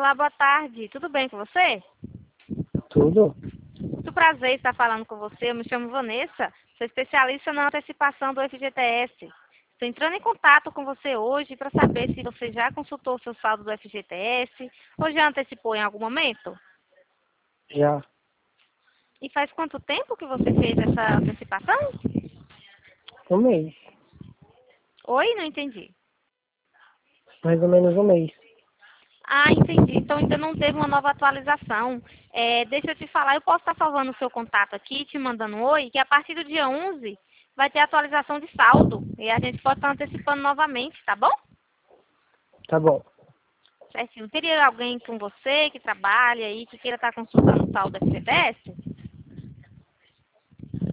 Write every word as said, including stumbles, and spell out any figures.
Olá, boa tarde. Tudo bem com você? Tudo? Muito prazer estar falando com você. Eu me chamo Vanessa, sou especialista na antecipação do F G T S. Estou entrando em contato com você hoje para saber se você já consultou o seu saldo do F G T S ou já antecipou em algum momento. Já. E faz quanto tempo que você fez essa antecipação? Um mês. Oi, não entendi. Mais ou menos um mês. Ah, entendi. Então ainda não teve uma nova atualização. É, deixa eu te falar, eu posso estar salvando o seu contato aqui, te mandando um oi, que a partir do dia onze vai ter atualização de saldo. E a gente pode estar antecipando novamente, tá bom? Tá bom. Certinho. Teria alguém com você que trabalha aí, que queira estar consultando o saldo do F G T S?